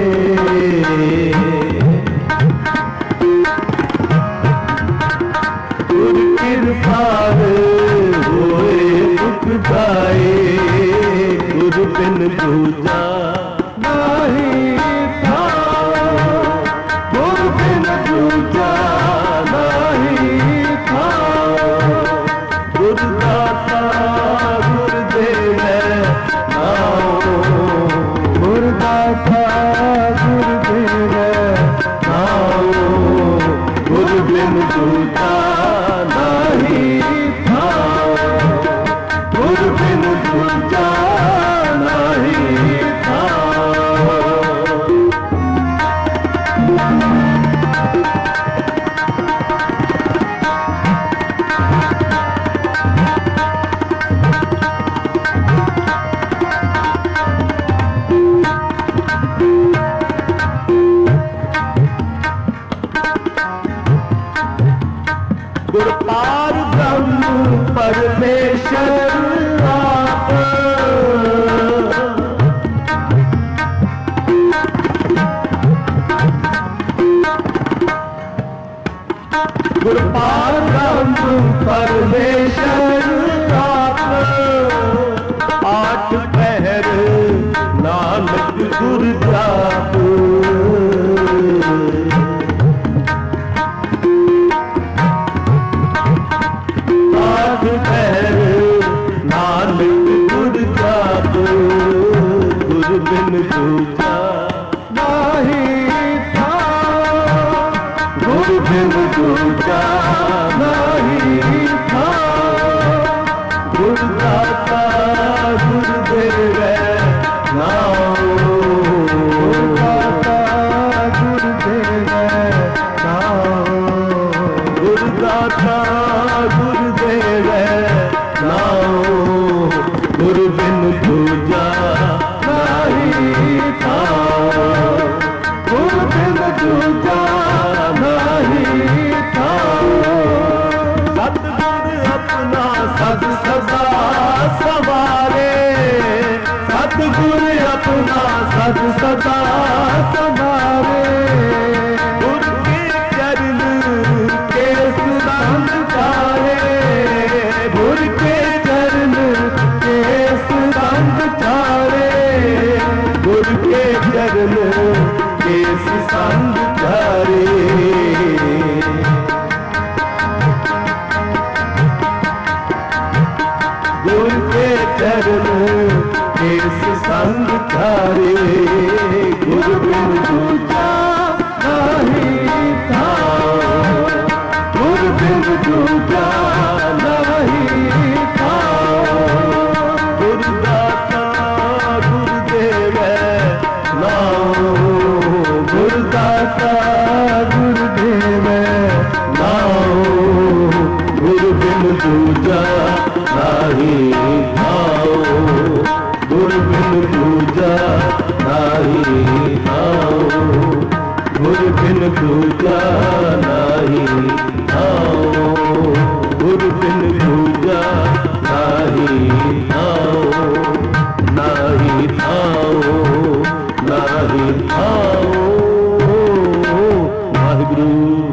गुर कृपाल होए दुख जाए। गुर बिन दूजा नहीं भाव। गुर बिन दूजा नहीं भाव। गुर दाता गुर देवै नाओ। गुर दाता गुर देवै नाओ। गुर बिन दूजा नहीं भाव। गुर बिन दूजा नहीं भाव। गुर पार ब्रह्म परमेश्वर आप। गुर पार ब्रह्म परमेश्वर आप। आठ पहर नानक गुर जाप। आठ पहर नानक गुर जाप। गुर बिन दूजा नहीं भाव। गुर बिन दूजा नहीं भाव। गुर दाता गुर देवै नाओ। गुर दाता गुर देवै नाओ। गुर दाता गुर देवै नाओ। गुर बिन दूजा नहीं भाव। गुर बिन दूजा नहीं भाव। सतगुर अपना सद सदा संवारे। सतगुर अपना सद सदा संवारे। गुर के चरण केस संग बिन दूजा नहीं थाओ। गुरदाता गुरुदेव नाओ, गुरदाता गुरुदेव नाओ। गुरु बिन दूजा नहीं थाओ, गुरु बिन दूजा नहीं थाओ। गुरु बिन दूजा नहीं थाओ, गुरु बिन दूजा नहीं थाओ। नहीं थाओ, नहीं थाओ। वाहिगुरु।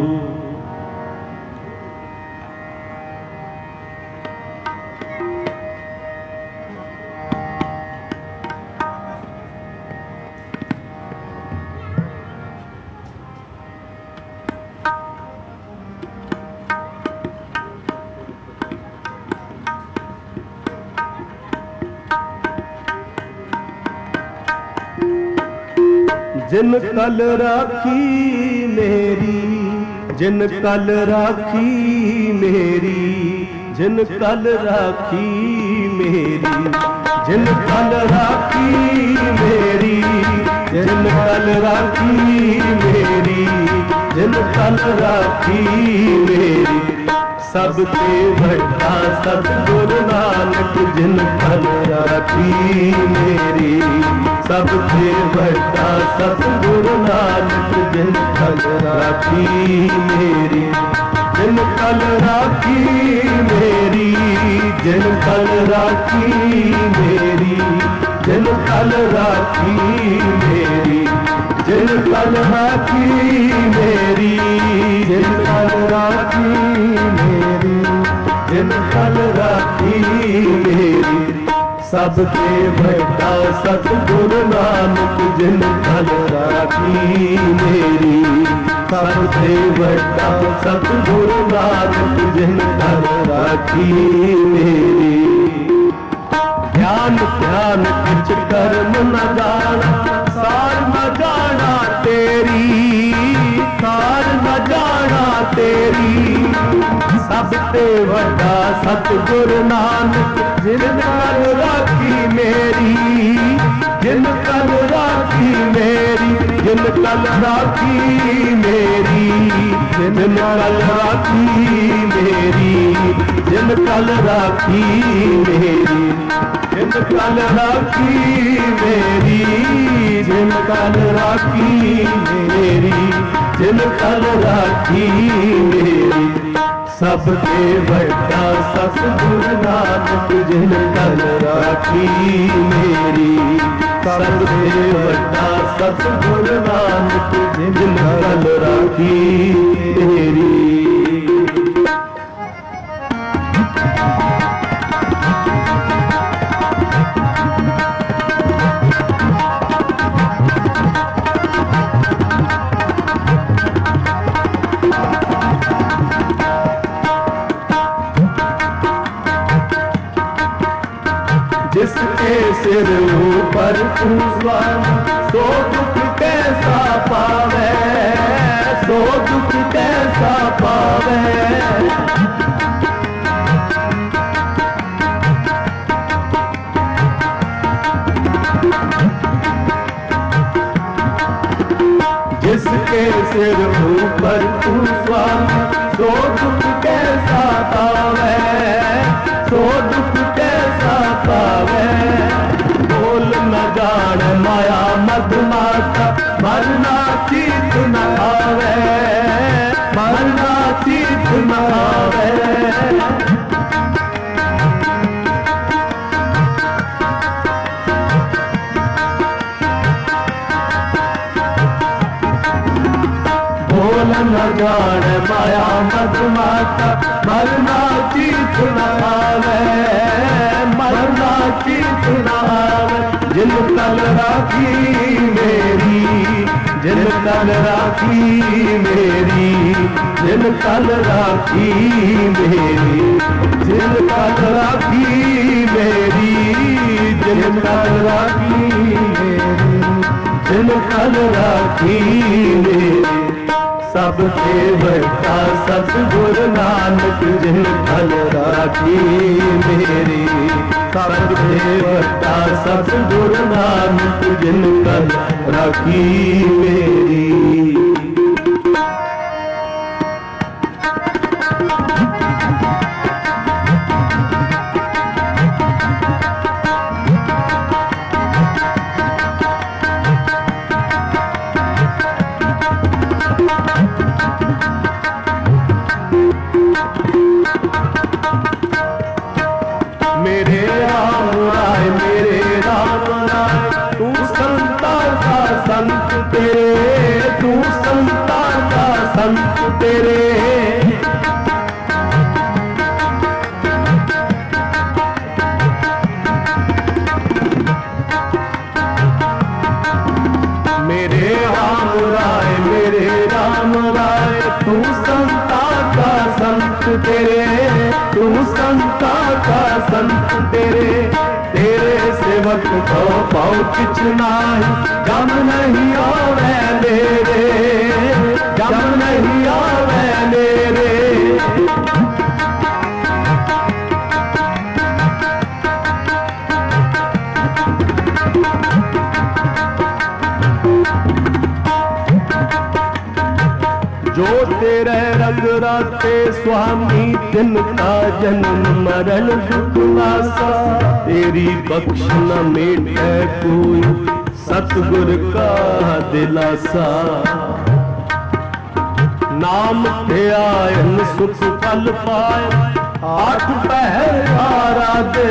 जिन कल राखी मेरी, जिन कल राखी मेरी, जिन कल राखी मेरी, जिन कल राखी मेरी, जिन कल राखी मेरी, जिन कल राखी मेरी। सबसे बड़ा सतगुरु नानक जिन कल राखी मेरी। सबसे बड़ा सतगुरु नानक जिन कल राखी मेरी। जिन कल राखी मेरी, जिन कल राखी मेरी, जिन कल राखी मेरी, जिन कल राखी मेरी, जिन कल राखी मेरी, जिन कल राखी मेरी। सबसे बड़ा सतगुरु नानक जिन कल राखी मेरी। सबसे बड़ा सतगुरु नानक जिन कल राखी मेरी। ध्यान ध्यान किच कर्म न जाना, सार न जाना तेरी, सार न जाना तेरी। सबसे बड़ा सतगुरु नानक जिन कल राखी मेरी। जिन कल राखी मेरी, जिन कल राखी मेरी, जिन कल राखी मेरी, जिन कल राखी मेरी, जिन कल राखी मेरी, जिन कल राखी मेरी, जिन कल राखी मेरी। सबसे बड़ा सतगुरु नानक जिन कल राखी मेरी। सबसे बड़ा सतगुरु नानक जिन कल राखी मेरी। जिसके सिर ऊपर स्वामी, सो दुख कैसा पावे, सो दुख कैसा पावे। जिसके सिर ऊपर स्वामी, सो दुख कैसा पावे, सो दुख कैसा पावे। बोल न जान माया मधुमाता, मरना चीत न आवे, मरना चीत न आवे। बोल न जान माया मधुमाता, मरना चीत न आवे, मरना चीत न आवे। जिन कल राखी मेरी, जिन कल राखी मेरी, जिन कल राखी मेरी, जिन कल राखी मेरी, जिन कल राखी मेरी, जिन कल राखी मेरी। सबसे बड़ा सतगुर नानक जिन कल राखी मेरी। सबसे बड़ा सतगुर नानक जिन कल राखी मेरी। मेरे राम राय मेरे राम राय तू संता का संत तेरे, तू संता का संत तेरे। मेरे राम राय मेरे राम राय तू संता का संत तेरे, तू संता का संत तेरे। तेरे सेवक को पाओ किछ नाही, गम नहीं आवे मेरे, गम नहीं आवे मेरे। जो तेरे रंग राते स्वामी तिनका जन्म मरण दुख नासा। तेरी बख्श न मेटे कोई सतगुर का दिलासा। नाम ते आयन सुख फल पाए, आठ पहर आराधे।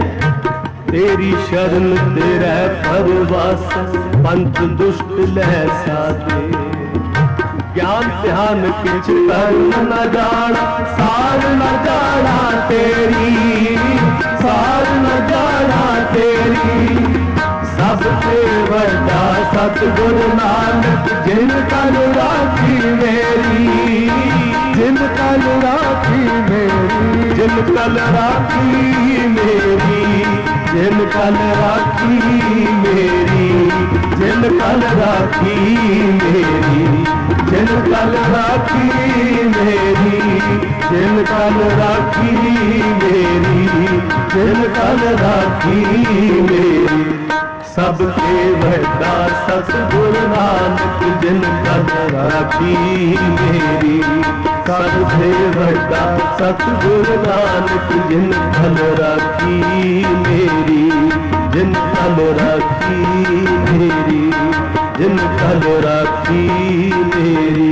तेरी शरण तेरे परवास, पंच दुष्ट लह साधे। ज्ञान ध्यान किछ कर्म न जाना, सार न जाना तेरी, सार न जाना तेरी। सबसे बड़ा सतगुर नानक जिन कल राखी मेरी, जिन कल राखी मेरी, जिन कल राखी मेरी, जिन कल राखी मेरी, जिन कल राखी मेरी, जिन कल राखी मेरी, जिन कल राखी मेरी, जिन कल राखी मेरी। सबके बड़ा सतगुर नानक जिन कल राखी मेरी। सबसे बड़ा सतगुर नानक जिन कल राखी मेरी, जिन कल राखी मेरी, जिन कल राखी मेरी।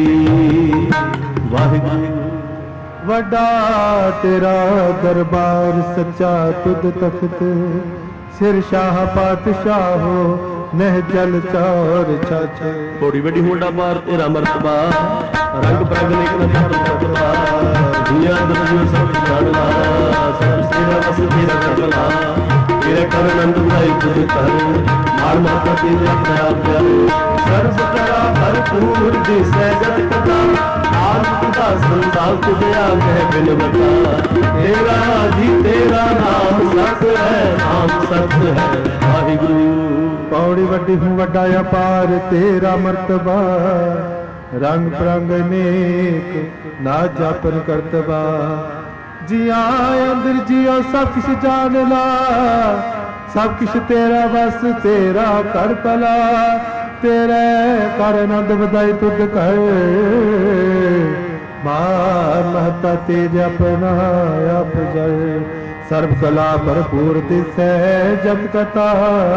वाहिगुरू वड्डा तेरा दरबार सच्चा तुद तख्त। सिर शाह पातशाह हो नह जल चौर छाछे। थोड़ी बड़ी होंडा पार तेरा मर्तबा, रंग प्रग ने कर मर्तबा। दुनिया दुनिया सब जानना, सब सेवा बस तेरा करना। तेरे कर नंद भाई तुझ कर, मार माता तेरे अपने आप प्यारे। सर्व करा भरपूर दिसै जत कथा, नानक का संसार तुझे आगे बिन बता। तेरा जी तेरा नाम सत है, नाम सत है वाहिगुरू। पौड़ी वड्डी हूँ वड्डा अपार तेरा मर्तबा। रंग प्रंग नेक ना जापन करतबा। जिया अंदर जियो सब किश जान ला, सब किश तेरा बस तेरा कर भला। तेरे कर आनंद बधाई तुद कर, मार महता तेज अपना आप जय। सर्व कला भरपूर दिसै जत कथा,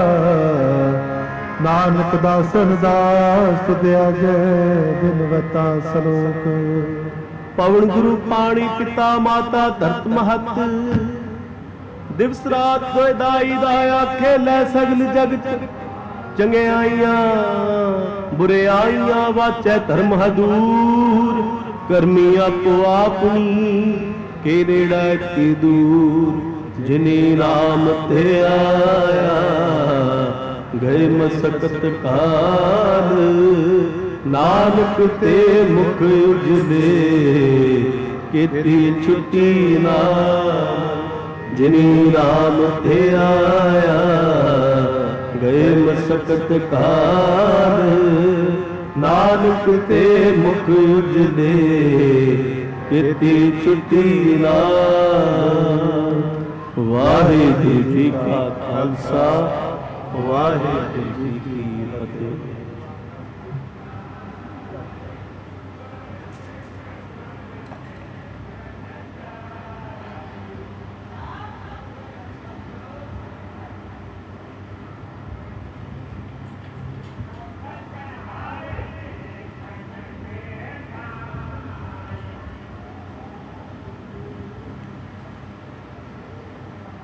नानक दासन दास तुदे आगे बिनवता सलोक। पवन गुरु पाणी पिता माता धरत महत। दिवस रात होए दाई दाया खेलै सगल जगत। चंगे आइया बुरे आइया वाचै धर्म हदूर। करमी आपो आपनी केरेड़ा की दूर। जिने नाम ते आया गए मसकत काल। नानक ते मुख उजले केती छुट्टी नाम। जिने नाम ते आया गए मसकत काल। नानक ते मुख उजले ਕੀਤੀ ਛੁੱਟੀ ਨਾਲ। ਵਾਹਿਗੁਰੂ ਜੀ ਕਾ ਖਾਲਸਾ, ਵਾਹਿਗੁਰੂ ਜੀ ਕੀ